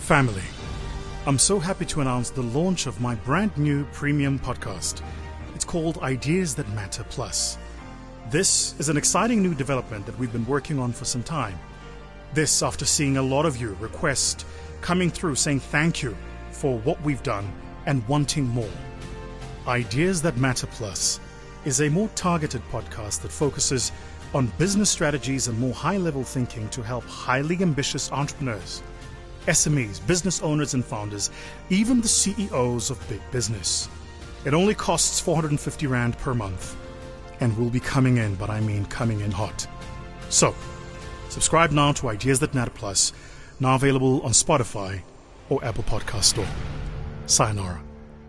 Family, I'm so happy to announce the launch of my brand new premium podcast. It's called Ideas That Matter Plus. This is an exciting new development that we've been working on for some time. This after seeing a lot of you request coming through saying thank you for what we've done and wanting more. Ideas That Matter Plus is a more targeted podcast that focuses on business strategies and more high-level thinking to help highly ambitious entrepreneurs, SMEs, business owners and founders, even the CEOs of big business. It only costs 450 Rand per month and will be coming in, but I mean coming in hot. So, subscribe now to Ideas That Matter Plus, now available on Spotify or Apple Podcast Store. Sayonara.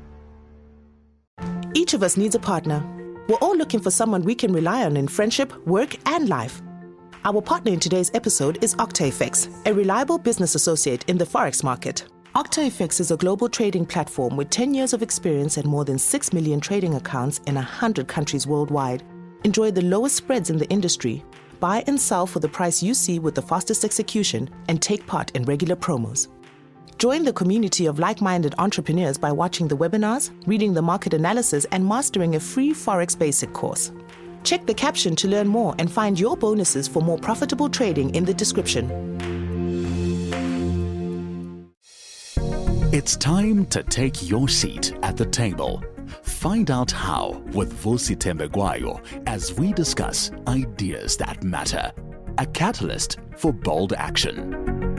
Each of us needs a partner. We're all looking for someone we can rely on in friendship, work, and life. Our partner in today's episode is OctaFX, a reliable business associate in the Forex market. OctaFX is a global trading platform with 10 years of experience and more than 6 million trading accounts in 100 countries worldwide. Enjoy the lowest spreads in the industry. Buy and sell for the price you see with the fastest execution and take part in regular promos. Join the community of like-minded entrepreneurs by watching the webinars, reading the market analysis, and mastering a free Forex basic course. Check the caption to learn more and find your bonuses for more profitable trading in the description. It's time to take your seat at the table. Find out how with Vusi Tembegwayo as we discuss ideas that matter. A catalyst for bold action.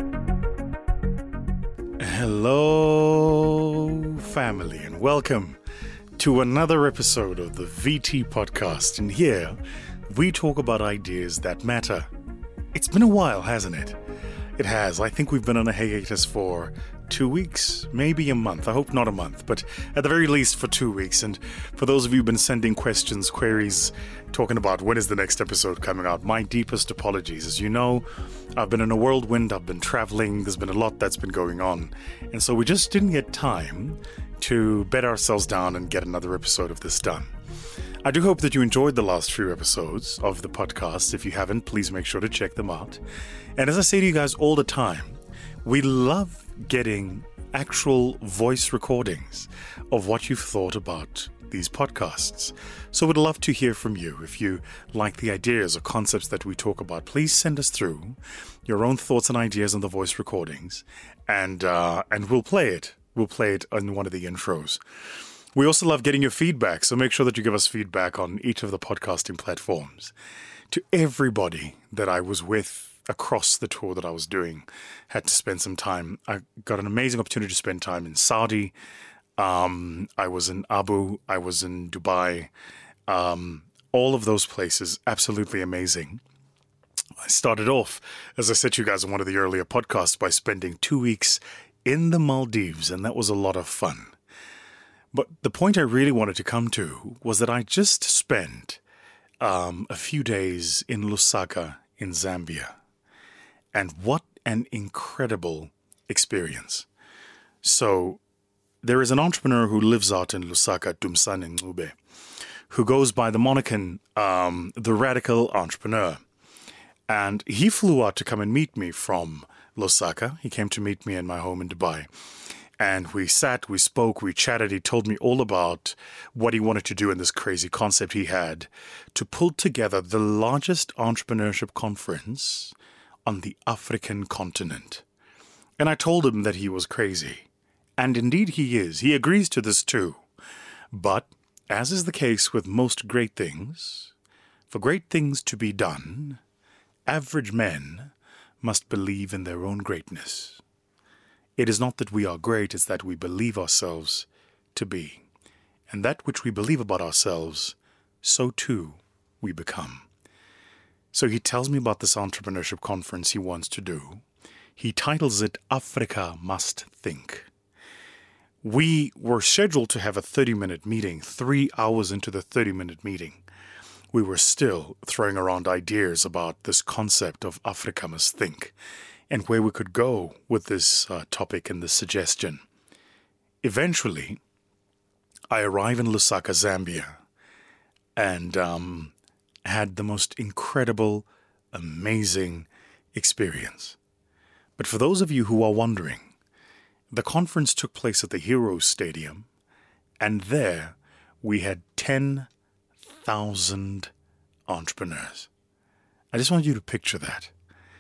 Hello, family, and welcome to another episode of the VT Podcast. And here, we talk about ideas that matter. It's been a while, hasn't it? It has. I think we've been on a hiatus for 2 weeks, maybe a month. I hope not a month, but at the very least for 2 weeks. And for those of you who've been sending questions, queries, talking about when is the next episode coming out, my deepest apologies. As you know, I've been in a whirlwind, I've been traveling, there's been a lot that's been going on. And so we just didn't get time to bed ourselves down and get another episode of this done. I do hope that you enjoyed the last few episodes of the podcast. If you haven't, please make sure to check them out. And as I say to you guys all the time, we love getting actual voice recordings of what you've thought about these podcasts. So we'd love to hear from you. If you like the ideas or concepts that we talk about, please send us through your own thoughts and ideas on the voice recordings, and we'll play it. We'll play it on one of the intros. We also love getting your feedback, so make sure that you give us feedback on each of the podcasting platforms. To everybody that I was with across the tour that I was doing, had to spend some time. I got an amazing opportunity to spend time in Saudi. I was in Abu. I was in Dubai. All of those places, absolutely amazing. I started off, as I said to you guys in one of the earlier podcasts, by spending 2 weeks in the Maldives, and that was a lot of fun. But the point I really wanted to come to was that I just spent a few days in Lusaka in Zambia. And what an incredible experience. So there is an entrepreneur who lives out in Lusaka, Dumsane Ncube, who goes by the moniker the Radical Entrepreneur. And he flew out to come and meet me from Lusaka. He came to meet me in my home in Dubai. And we sat, we spoke, we chatted. He told me all about what he wanted to do in this crazy concept he had to pull together the largest entrepreneurship conference on the African continent. And I told him that he was crazy. And indeed he is. He agrees to this too. But, as is the case with most great things, for great things to be done, average men must believe in their own greatness. It is not that we are great, it's that we believe ourselves to be. And that which we believe about ourselves, so too we become. So he tells me about this entrepreneurship conference he wants to do. He titles it Africa Must Think. We were scheduled to have a 30-minute meeting. 3 hours into the 30-minute meeting, we were still throwing around ideas about this concept of Africa Must Think and where we could go with this topic and this suggestion. Eventually, I arrive in Lusaka, Zambia, and had the most incredible, amazing experience. But for those of you who are wondering, The conference took place at the Heroes Stadium, and there we had 10,000 entrepreneurs. I just want you to picture that.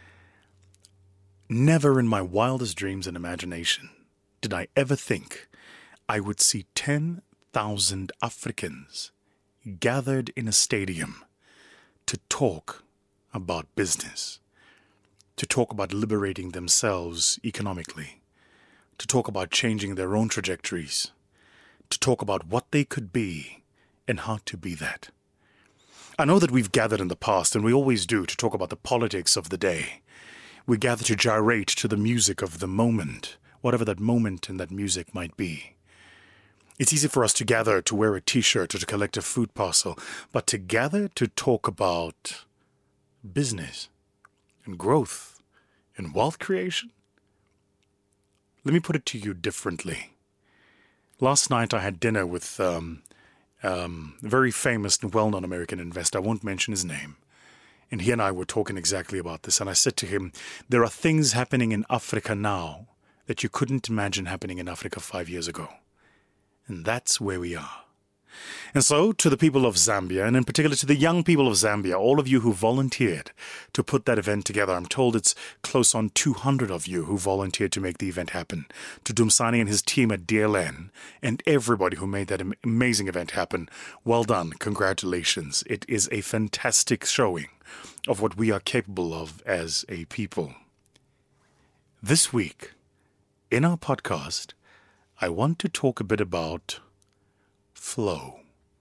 Never in my wildest dreams and imagination did I ever think I would see 10,000 Africans gathered in a stadium to talk about business, to talk about liberating themselves economically, to talk about changing their own trajectories, to talk about what they could be and how to be that. I know that we've gathered in the past, and we always do, to talk about the politics of the day. We gather to gyrate to the music of the moment, whatever that moment and that music might be. It's easy for us to gather to wear a t-shirt or to collect a food parcel, but to gather to talk about business and growth and wealth creation? Let me put it to you differently. Last night I had dinner with a very famous and well-known American investor. I won't mention his name. And he and I were talking exactly about this. And I said to him, there are things happening in Africa now that you couldn't imagine happening in Africa 5 years ago. And that's where we are. And so, to the people of Zambia, and in particular to the young people of Zambia, all of you who volunteered to put that event together, I'm told it's close on 200 of you who volunteered to make the event happen, to Dumsani and his team at DLN, and everybody who made that amazing event happen. Well done. Congratulations. It is a fantastic showing of what we are capable of as a people. This week, in our podcast, I want to talk a bit about flow.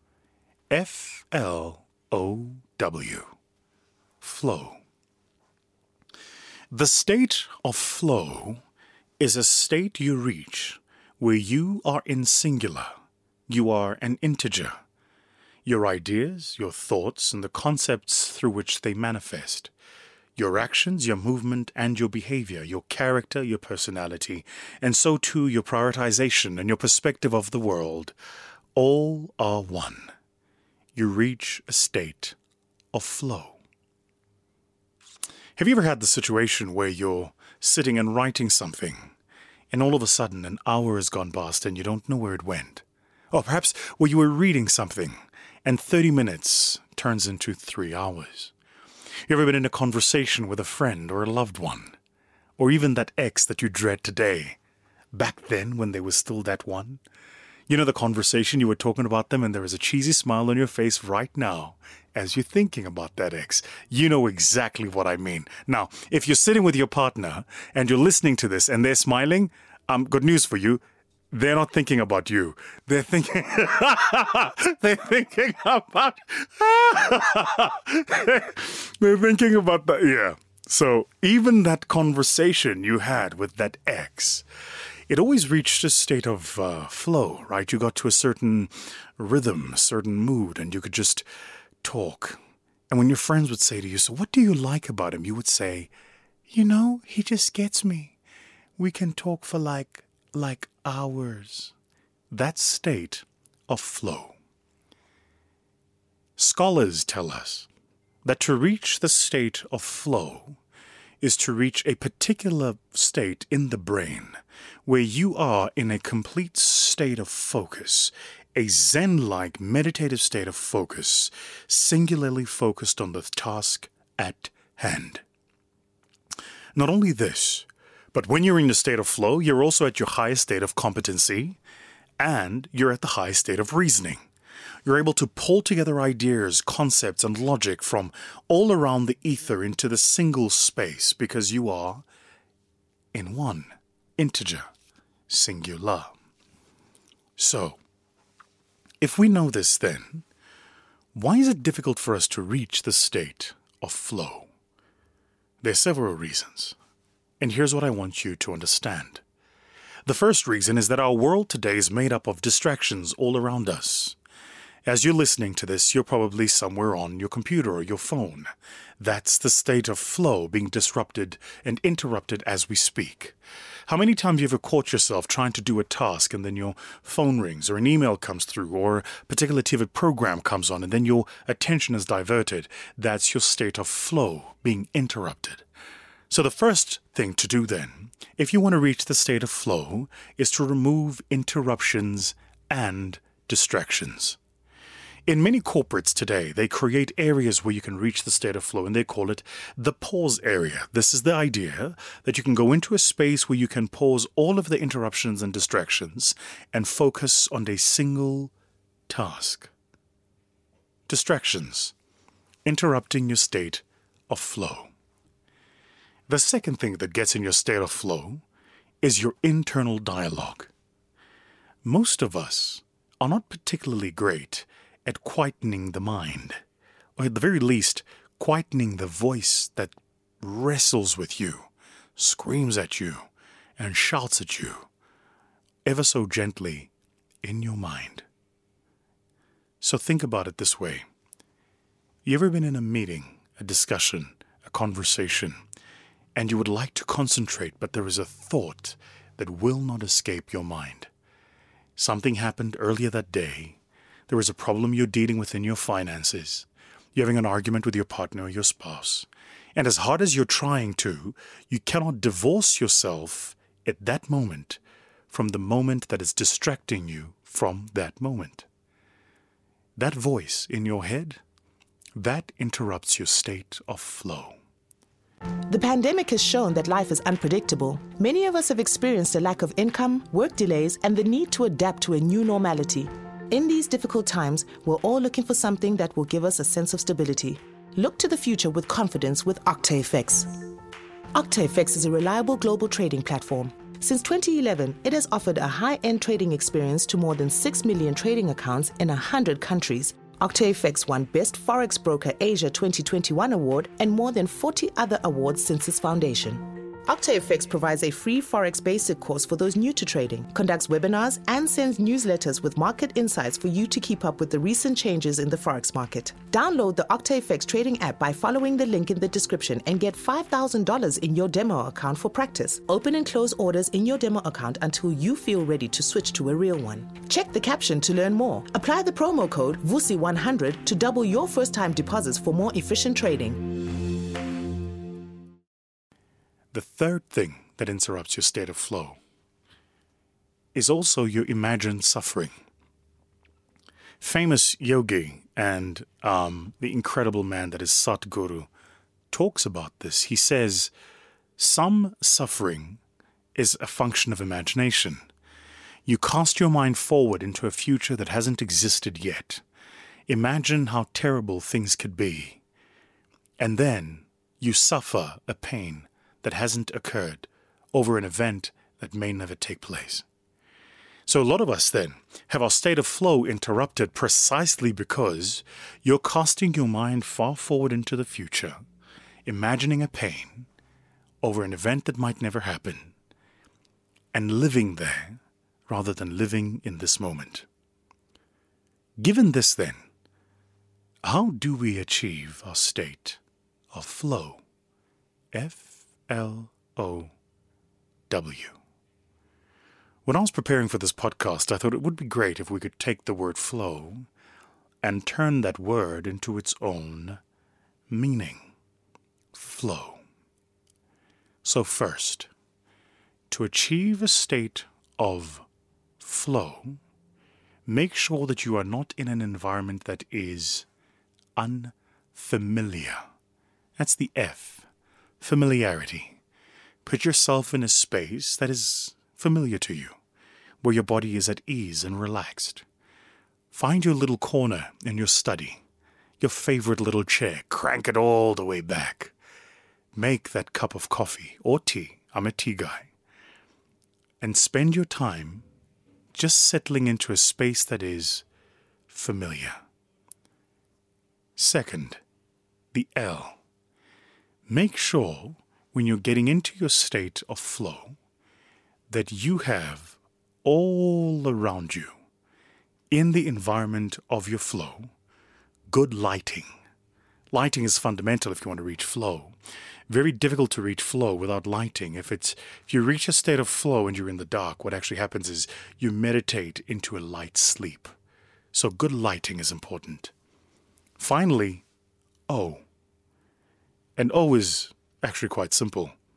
F-L-O-W. Flow. The state of flow is a state you reach where you are in singular. You are an integer. Your ideas, your thoughts, and the concepts through which they manifest. Your actions, your movement, and your behavior, your character, your personality, and so too your prioritization and your perspective of the world, all are one. You reach a state of flow. Have you ever had the situation where you're sitting and writing something, and all of a sudden an hour has gone past and you don't know where it went? Or perhaps where you were reading something, and 30 minutes turns into 3 hours. You ever been in a conversation with a friend or a loved one? Or even that ex that you dread today, back then when they were still that one? You know the conversation, you were talking about them and there is a cheesy smile on your face right now as you're thinking about that ex. You know exactly what I mean. Now, if you're sitting with your partner and you're listening to this and they're smiling, good news for you. They're not thinking about you. They're thinking, they're thinking about, they're thinking about that. Yeah. So even that conversation you had with that ex, it always reached a state of flow, right? You got to a certain rhythm, a certain mood, and you could just talk. And when your friends would say to you, so what do you like about him? You would say, you know, he just gets me. We can talk for like hours. That state of flow. Scholars tell us that to reach the state of flow is to reach a particular state in the brain where you are in a complete state of focus, a Zen-like meditative state of focus, singularly focused on the task at hand. Not only this, but when you're in a state of flow, you're also at your highest state of competency, and you're at the highest state of reasoning. You're able to pull together ideas, concepts, and logic from all around the ether into the single space because you are in one integer, singular. So, if we know this then, why is it difficult for us to reach the state of flow? There are several reasons, and here's what I want you to understand. The first reason is that our world today is made up of distractions all around us. As you're listening to this, you're probably somewhere on your computer or your phone. That's the state of flow being disrupted and interrupted as we speak. How many times have you ever caught yourself trying to do a task and then your phone rings or an email comes through or a particular TV program comes on and then your attention is diverted? That's your state of flow being interrupted. So the first thing to do then, if you want to reach the state of flow, is to remove interruptions and distractions. In many corporates today, they create areas where you can reach the state of flow, and they call it the pause area. This is the idea that you can go into a space where you can pause all of the interruptions and distractions and focus on a single task. Distractions, interrupting your state of flow. The second thing that gets in your state of flow is your internal dialogue. Most of us are not particularly great at quietening the mind, or at the very least, quietening the voice that wrestles with you, screams at you, and shouts at you, ever so gently in your mind. So think about it this way. You ever been in a meeting, a discussion, a conversation, and you would like to concentrate, but there is a thought that will not escape your mind? Something happened earlier that day. There is a problem you're dealing with in your finances. You're having an argument with your partner or your spouse. And as hard as you're trying to, you cannot divorce yourself at that moment from the moment that is distracting you from that moment. That voice in your head, that interrupts your state of flow. The pandemic has shown that life is unpredictable. Many of us have experienced a lack of income, work delays, and the need to adapt to a new normality. In these difficult times, we're all looking for something that will give us a sense of stability. Look to the future with confidence with OctaFX. OctaFX is a reliable global trading platform. Since 2011, it has offered a high-end trading experience to more than 6 million trading accounts in 100 countries. OctaFX won Best Forex Broker Asia 2021 award and more than 40 other awards since its foundation. OctaFX provides a free Forex basic course for those new to trading, conducts webinars, and sends newsletters with market insights for you to keep up with the recent changes in the Forex market. Download the OctaFX trading app by following the link in the description and get $5,000 in your demo account for practice. Open and close orders in your demo account until you feel ready to switch to a real one. Check the caption to learn more. Apply the promo code VUSI100 to double your first-time deposits for more efficient trading. The third thing that interrupts your state of flow is also your imagined suffering. Famous yogi and the incredible man that is Satguru talks about this. He says, some suffering is a function of imagination. You cast your mind forward into a future that hasn't existed yet. Imagine how terrible things could be. And then you suffer a pain that hasn't occurred over an event that may never take place. So a lot of us then have our state of flow interrupted precisely because you're casting your mind far forward into the future, imagining a pain over an event that might never happen, and living there rather than living in this moment. Given this then, how do we achieve our state of flow? F-L-O-W. When I was preparing for this podcast, I thought it would be great if we could take the word flow and turn that word into its own meaning. Flow. So first, to achieve a state of flow, make sure that you are not in an environment that is unfamiliar. That's the F. Familiarity. Put yourself in a space that is familiar to you, where your body is at ease and relaxed. Find your little corner in your study, your favorite little chair, crank it all the way back. Make that cup of coffee or tea, I'm a tea guy, and spend your time just settling into a space that is familiar. Second, the L. Make sure when you're getting into your state of flow that you have all around you, in the environment of your flow, good lighting. Lighting is fundamental if you want to reach flow. Very difficult to reach flow without lighting. If you reach a state of flow and you're in the dark, what actually happens is you meditate into a light sleep. So good lighting is important. Finally, O. And O is actually quite simple.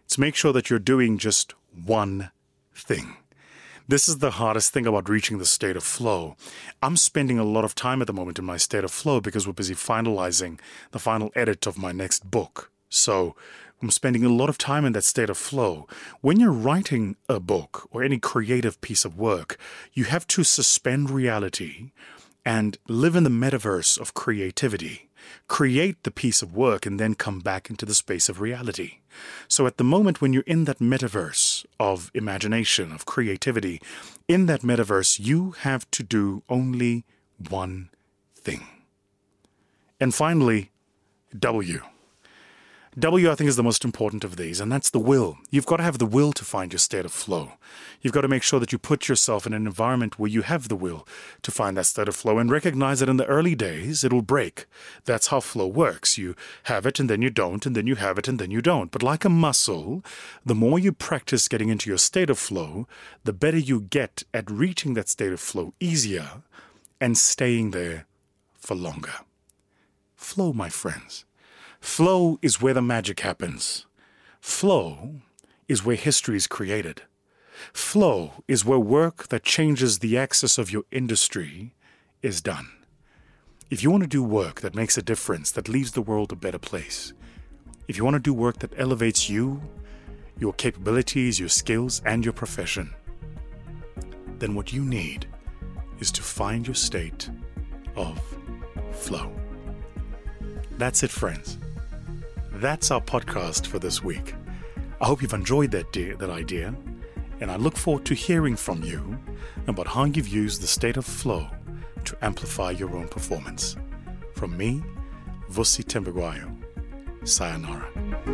to make sure that you're doing just one thing. This is the hardest thing about reaching the state of flow. I'm spending a lot of time at the moment in my state of flow because we're busy finalizing the final edit of my next book. So I'm spending a lot of time in that state of flow. When you're writing a book or any creative piece of work, you have to suspend reality and live in the metaverse of creativity. Create the piece of work and then come back into the space of reality. So at the moment when you're in that metaverse of imagination, of creativity, in that metaverse, you have to do only one thing. And finally, W. W, I think, is the most important of these, and that's the will. You've got to have the will to find your state of flow. You've got to make sure that you put yourself in an environment where you have the will to find that state of flow and recognize that in the early days, it'll break. That's how flow works. You have it and then you don't, and then you have it and then you don't. But like a muscle, the more you practice getting into your state of flow, the better you get at reaching that state of flow easier and staying there for longer. Flow, my friends. Flow is where the magic happens. Flow is where history is created. Flow is where work that changes the axis of your industry is done. If you want to do work that makes a difference, that leaves the world a better place, if you want to do work that elevates you, your capabilities, your skills, and your profession, then what you need is to find your state of flow. That's it, friends. That's our podcast for this week. I hope you've enjoyed that idea, and I look forward to hearing from you about how you've used the state of flow to amplify your own performance. From me, Vusi Tembegwayo, sayonara.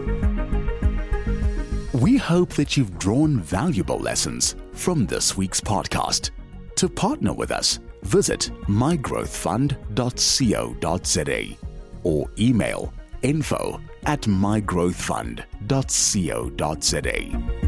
We hope that you've drawn valuable lessons from this week's podcast. To partner with us, visit mygrowthfund.co.za or email info@mygrowthfund.co.za.